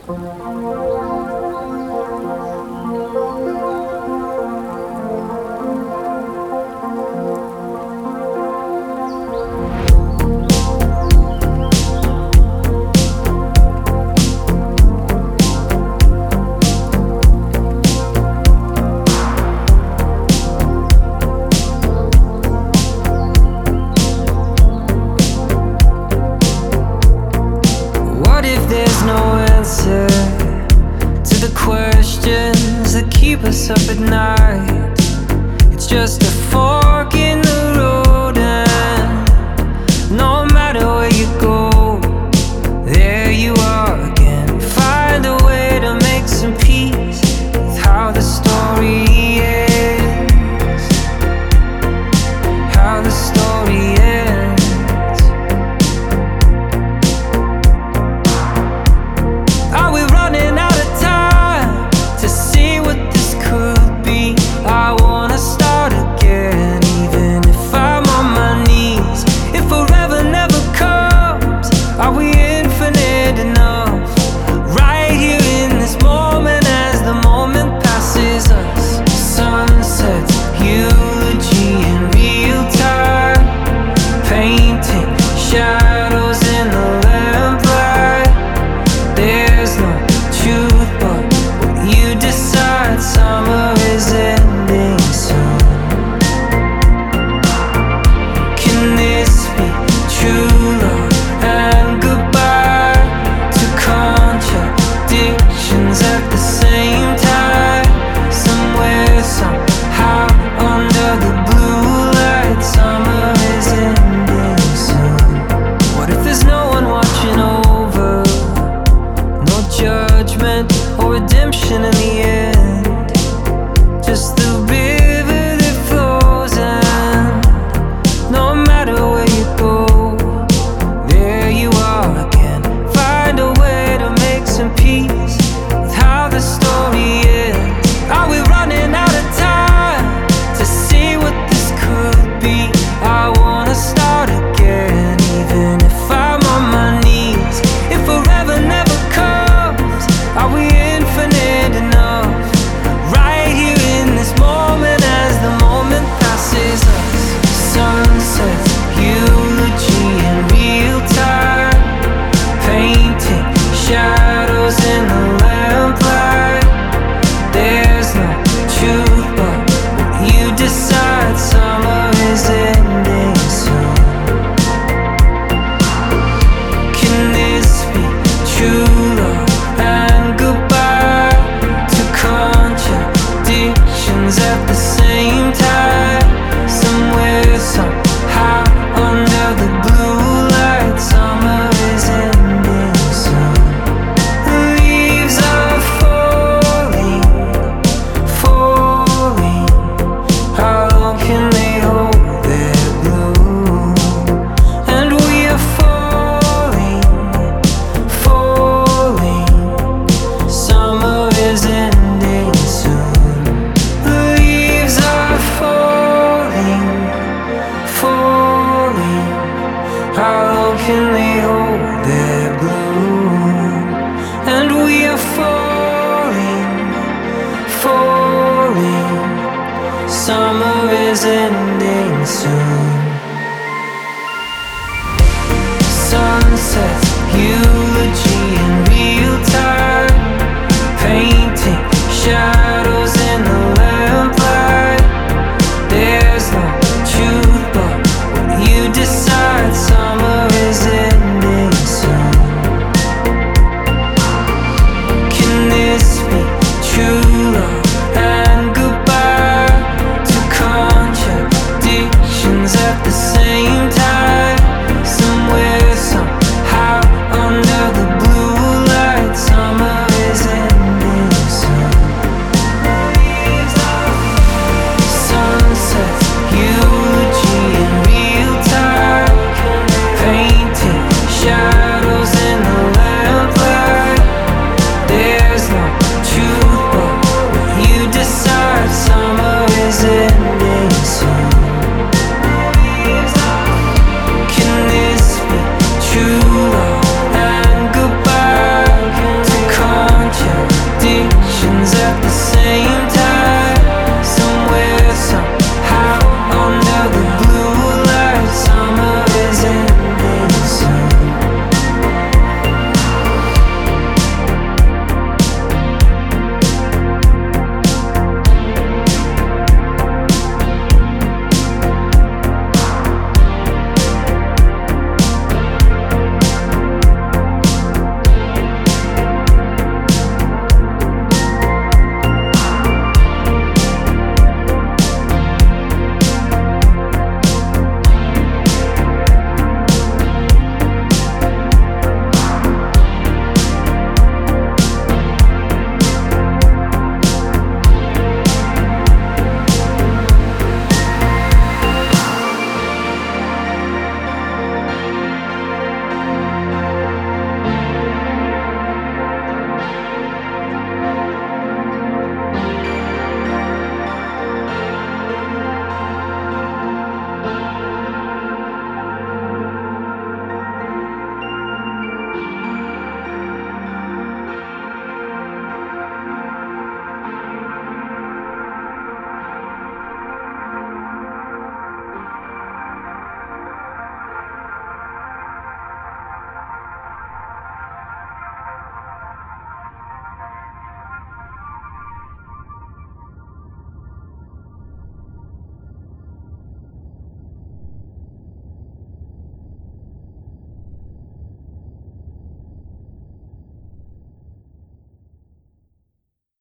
What if there's no answer to the questions that keep us up at night? It's just a fork in the road, and no matter where you go, there you are again. Find a way to make some peace with how the story ends. How the story ends. Are we running out of time to see what this could be? I wanna start again, even if I'm on my knees. If forever never comes, are we infinite enough? Right here in this moment, as the moment passes us. Sunsets, eulogy in real time, painting shadows in the lamplight. There's no truth but what you decide. Summer is ending soon. Can this be true love and goodbye to contradictions at the same time? Somewhere, somehow, under the blue light, summer is ending soon. What if there's no one watching over? No judgment or redemption in the end. Just the river that flows, and no matter where you go, there you are again. Find a way to make some peace with how the story ends. Are we running out of time to see what this could be? I wanna start again, even if I'm on my knees. If forever never comes, are we infinite enough? Right here in this moment, as the moment passes us. Sunsets, eulogy in real time, painting shadows in the lamplight. There's no truth but what you decide. Summer is ending soon. Can this be true love and goodbye to contradictions at the same time? Somewhere, somehow, under the blue light, summer is ending soon. The leaves are falling, falling. How long can they hold their bloom? And we are falling, falling. Summer is ending soon. The leaves are falling, falling. How long can they hold their bloom? And we are falling, falling. Summer is ending soon. Sunsets, eulogy in